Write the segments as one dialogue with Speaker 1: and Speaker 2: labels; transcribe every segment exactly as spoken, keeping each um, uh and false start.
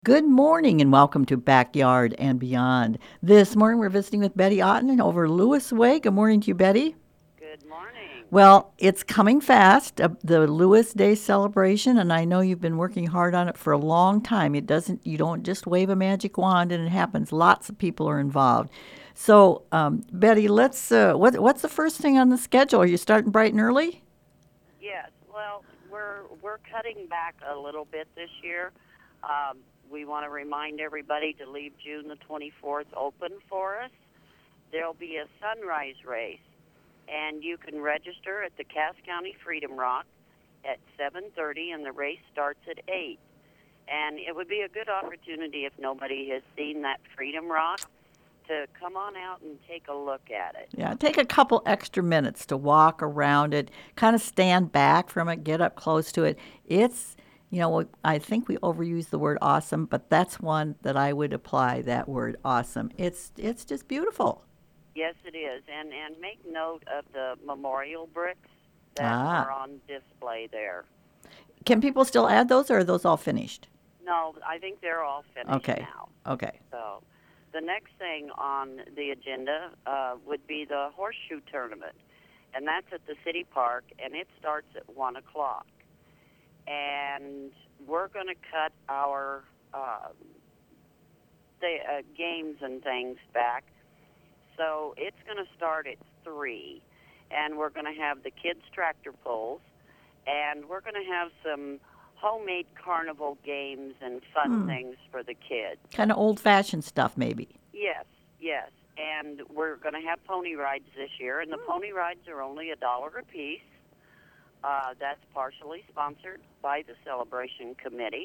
Speaker 1: Good morning and welcome to Backyard and Beyond. This morning we're visiting with Betty Otten over Lewis Way. Good morning to you, Betty.
Speaker 2: Good morning.
Speaker 1: Well, it's coming fast, uh, the Lewis Day celebration, and I know you've been working hard on it for a long time. It doesn't, you don't just wave a magic wand and it happens. Lots of people are involved. So, um, Betty, let's. Uh, what, what's the first thing on the schedule? Are you starting bright and early?
Speaker 2: Yes, well, we're we're cutting back a little bit this year. Um, we want to remind everybody to leave June the twenty-fourth open for us. There'll be a sunrise race, and you can register at the Cass County Freedom Rock at seven thirty, and the race starts at eight. And it would be a good opportunity if nobody has seen that Freedom Rock to come on out and take a look at it.
Speaker 1: Yeah, take a couple extra minutes to walk around it, kind of stand back from it, get up close to it. It's, you know, I think we overuse the word awesome, but that's one that I would apply that word awesome. It's it's just beautiful.
Speaker 2: Yes, it is. And and make note of the memorial bricks that
Speaker 1: Ah,
Speaker 2: are on display there.
Speaker 1: can people still add those or are those all finished?
Speaker 2: No, I think they're all finished
Speaker 1: Okay,
Speaker 2: now.
Speaker 1: okay.
Speaker 2: So the next thing on the agenda uh, would be the horseshoe tournament, and that's at the city park, and it starts at one o'clock. And we're going to cut our uh, the uh, games and things back. So it's going to start at three, and we're going to have the kids' tractor pulls, and we're going to have some homemade carnival games and fun
Speaker 1: Hmm.
Speaker 2: things for the kids.
Speaker 1: Kind of old fashioned stuff, maybe.
Speaker 2: Yes, yes. And we're going to have pony rides this year, and the pony rides are only a dollar a piece. Uh, that's partially sponsored by the celebration committee.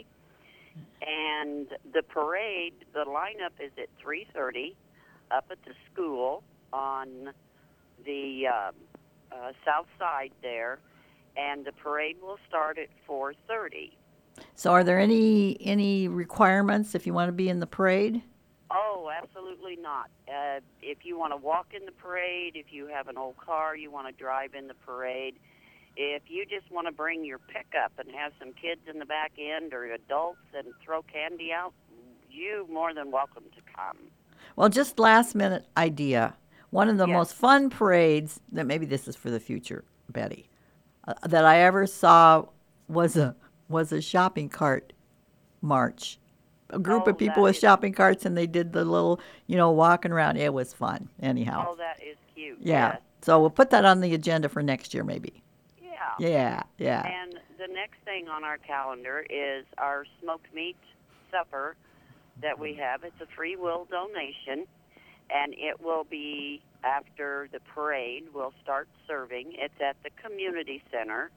Speaker 2: And the parade, the lineup is at three thirty up at the school on the uh, uh, south side there, and the parade will start at four thirty.
Speaker 1: So, are there any any requirements if you want to be in the parade?
Speaker 2: Oh, absolutely not. Uh, if you want to walk in the parade, if you have an old car, you want to drive in the parade, if you just want to bring your pickup and have some kids in the back end or adults and throw candy out, you more than welcome to come.
Speaker 1: Well, just last minute idea. One of the
Speaker 2: Yes.
Speaker 1: most fun parades that maybe this is for the future, Betty, uh, that I ever saw was a was a shopping cart march. A group of
Speaker 2: Oh,
Speaker 1: people
Speaker 2: that
Speaker 1: with
Speaker 2: is.
Speaker 1: shopping carts and they did the little, you know, walking around. It was fun. Anyhow.
Speaker 2: Oh, that is cute.
Speaker 1: Yeah.
Speaker 2: Yes.
Speaker 1: So we'll put that on the agenda for next year maybe.
Speaker 2: Yeah.
Speaker 1: Yeah, yeah.
Speaker 2: And the next thing on our calendar is our smoked meat supper that we have. It's a free will donation, and it will be after the parade. We'll start serving. It's at the community center,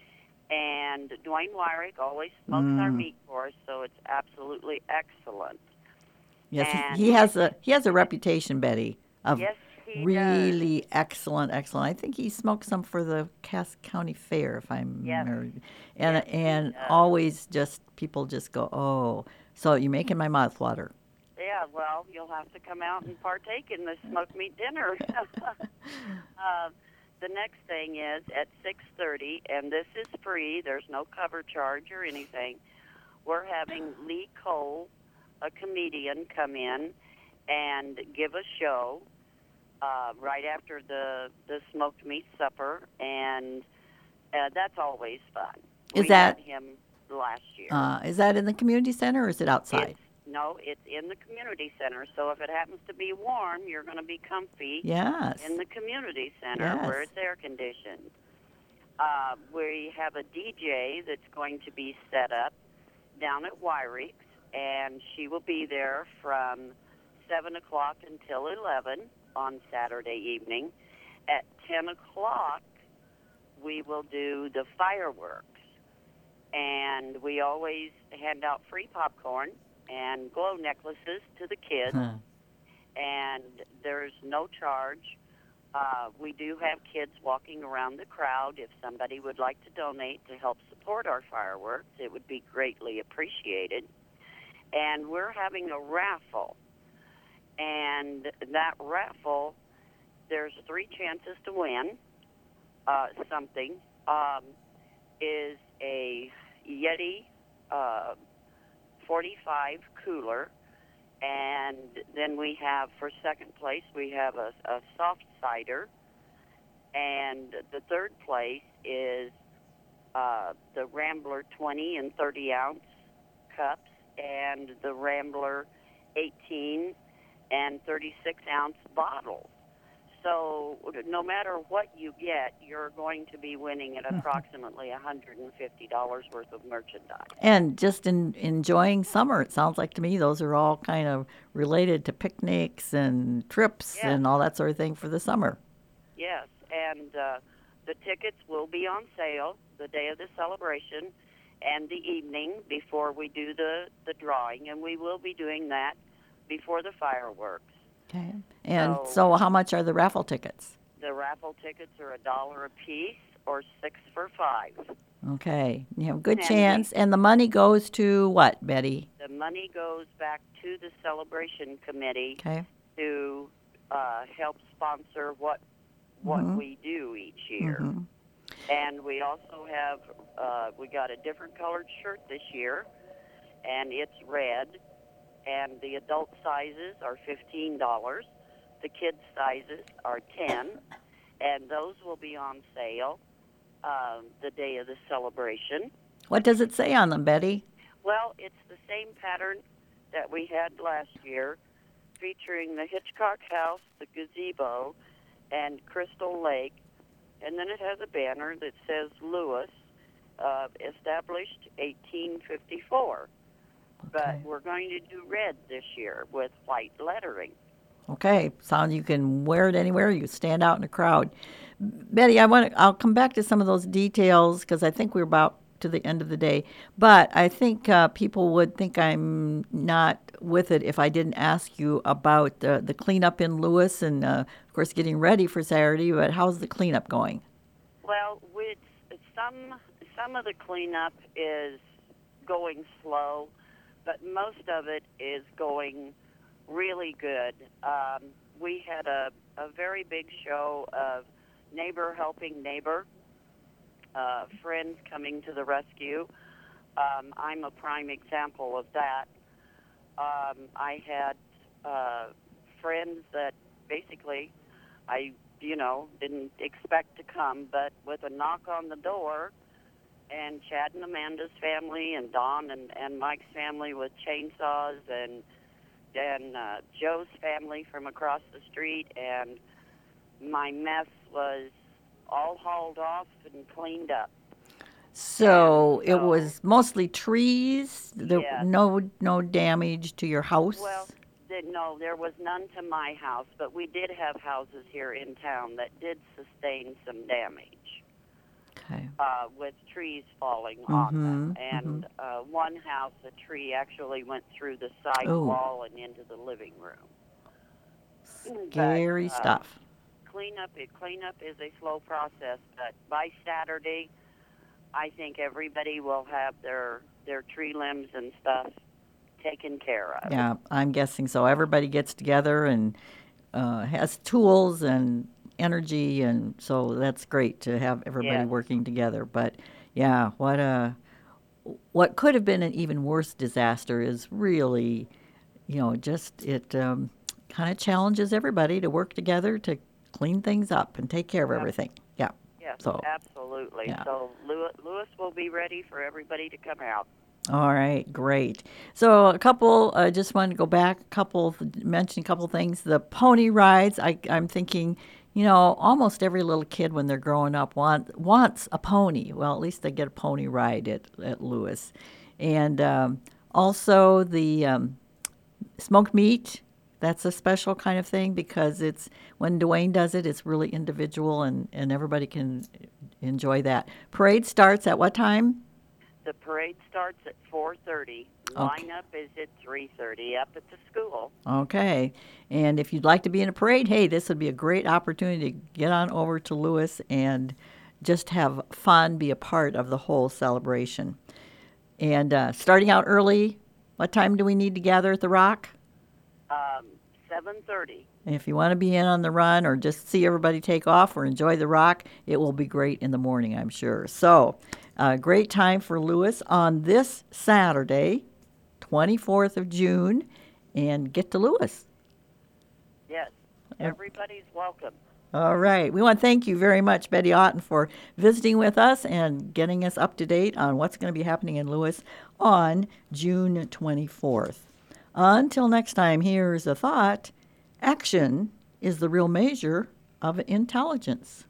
Speaker 2: and Dwayne Wyrick always smokes our
Speaker 1: Mm.
Speaker 2: meat for us, so it's absolutely excellent.
Speaker 1: Yes, he,
Speaker 2: And
Speaker 1: he has a he has a reputation, Betty, of
Speaker 2: yes, he does.
Speaker 1: really excellent, excellent. I think he smoked some for the Cass County Fair, if I'm,
Speaker 2: Yes,
Speaker 1: or, and
Speaker 2: yes, he
Speaker 1: and
Speaker 2: does.
Speaker 1: always just people just go, oh, so you're making my mouth water.
Speaker 2: Yeah, well, you'll have to come out and partake in the smoked meat dinner. uh, the next thing is at six thirty, and this is free. There's no cover charge or anything. We're having Lee Cole, a comedian, come in and give a show uh, right after the the smoked meat supper, and uh, that's always fun.
Speaker 1: Is
Speaker 2: We had
Speaker 1: that
Speaker 2: him last year.
Speaker 1: uh, is that in the community center or is it
Speaker 2: It's
Speaker 1: outside?
Speaker 2: no, it's in the community center. So if it happens to be warm, you're going to be comfy in
Speaker 1: Yes,
Speaker 2: the community center
Speaker 1: yes.
Speaker 2: where it's air conditioned. Uh, we have a D J that's going to be set up down at Wyrick's, and she will be there from seven o'clock until eleven on Saturday evening. At ten o'clock, we will do the fireworks, and we always hand out free popcorn and glow necklaces to the kids,
Speaker 1: Huh.
Speaker 2: and there's no charge. Uh, we do have kids walking around the crowd. If somebody would like to donate to help support our fireworks, it would be greatly appreciated. And we're having a raffle, and that raffle, there's three chances to win uh, something. Um, is a Yeti uh, forty-five cooler. And then we have, for second place, we have a, a soft cider. And the third place is uh, the Rambler twenty and thirty ounce cups and the Rambler eighteen and thirty-six ounce bottles. So no matter what you get, you're going to be winning at approximately one hundred fifty dollars worth of merchandise.
Speaker 1: And just in, enjoying summer, it sounds like to me those are all kind of related to picnics and trips
Speaker 2: Yes.
Speaker 1: and all that sort of thing for the summer.
Speaker 2: Yes, and uh, the tickets will be on sale the day of the celebration and the evening before we do the, the drawing, and we will be doing that before the fireworks.
Speaker 1: Okay. And
Speaker 2: So-
Speaker 1: so how much are the raffle tickets?
Speaker 2: The raffle tickets are a dollar a piece or six for five.
Speaker 1: Okay. You have a good
Speaker 2: And
Speaker 1: chance. And the money goes to what, Betty?
Speaker 2: The money goes back to the celebration committee
Speaker 1: Okay.
Speaker 2: to uh, help sponsor what what
Speaker 1: Mhm.
Speaker 2: we do each year.
Speaker 1: Mhm.
Speaker 2: And we also have uh, we got a different colored shirt this year, and it's red. And the adult sizes are fifteen dollars. The kids sizes are ten, and those will be on sale um, the day of the celebration.
Speaker 1: What does it say on them, Betty?
Speaker 2: Well, it's the same pattern that we had last year, featuring the Hitchcock House, the gazebo, and Crystal Lake. And then it has a banner that says Lewis, uh, established eighteen fifty-four.
Speaker 1: Okay.
Speaker 2: But we're going to do red this year with white lettering.
Speaker 1: Okay, sound you can wear it anywhere. You stand out in a crowd. Betty, I want to. I'll come back to some of those details because I think we're about to the end of the day. But I think uh, people would think I'm not with it if I didn't ask you about the the cleanup in Lewis and, uh, of course, getting ready for Saturday. But how's the cleanup going?
Speaker 2: Well, with some some of the cleanup is going slow, but most of it is going really good. Um, we had a, a very big show of neighbor helping neighbor, uh, friends coming to the rescue. Um, I'm a prime example of that. Um, I had uh, friends that basically I, you know, didn't expect to come, but with a knock on the door, and Chad and Amanda's family, and Don and, and Mike's family with chainsaws, and and uh, Joe's family from across the street, and my mess was all hauled off and cleaned up.
Speaker 1: So
Speaker 2: And
Speaker 1: it
Speaker 2: so-
Speaker 1: was mostly trees. There
Speaker 2: Yes.
Speaker 1: no no damage to your house.
Speaker 2: Well, th- no, there was none to my house, but we did have houses here in town that did sustain some damage.
Speaker 1: Okay.
Speaker 2: Uh, with trees falling on them.
Speaker 1: Mhm,
Speaker 2: And uh, one house, a tree actually went through the side
Speaker 1: Ooh.
Speaker 2: wall and into the living room.
Speaker 1: Scary
Speaker 2: But, uh,
Speaker 1: stuff.
Speaker 2: Cleanup, it, cleanup is a slow process, but by Saturday, I think everybody will have their, their tree limbs and stuff taken care of.
Speaker 1: Yeah, I'm guessing so. Everybody gets together and uh, has tools and energy, and so that's great to have everybody
Speaker 2: Yes.
Speaker 1: working together. But yeah, what a what could have been an even worse disaster is really, you know, just it um, kind of challenges everybody to work together to clean things up and take care of
Speaker 2: Yep.
Speaker 1: everything. Yeah.
Speaker 2: Yes,
Speaker 1: So,
Speaker 2: absolutely.
Speaker 1: yeah.
Speaker 2: So Lewis, Lewis will be ready for everybody to come out.
Speaker 1: All right, great. So a couple, I uh, just wanted to go back, a couple, mention a couple things. The pony rides, I, I'm thinking, you know, almost every little kid when they're growing up want, wants a pony. Well, at least they get a pony ride at, at Lewis. And um, also the um, smoked meat, that's a special kind of thing because it's, when Dwayne does it, it's really individual and, and everybody can enjoy that. Parade starts at what time?
Speaker 2: The parade starts at four thirty. Lineup is at three thirty up at the school.
Speaker 1: Okay. And if you'd like to be in a parade, hey, this would be a great opportunity to get on over to Lewis and just have fun, be a part of the whole celebration. And uh, starting out early, what time do we need to gather at the Rock?
Speaker 2: Um, seven thirty.
Speaker 1: And if you want to be in on the run or just see everybody take off or enjoy the Rock, it will be great in the morning, I'm sure. So, uh, great time for Lewis on this Saturday, twenty-fourth of June and get to Lewis.
Speaker 2: Yes, everybody's welcome.
Speaker 1: All right. We want to thank you very much, Betty Otten, for visiting with us and getting us up to date on what's going to be happening in Lewis on June twenty-fourth. Until next time, here's a thought. Action is the real measure of intelligence.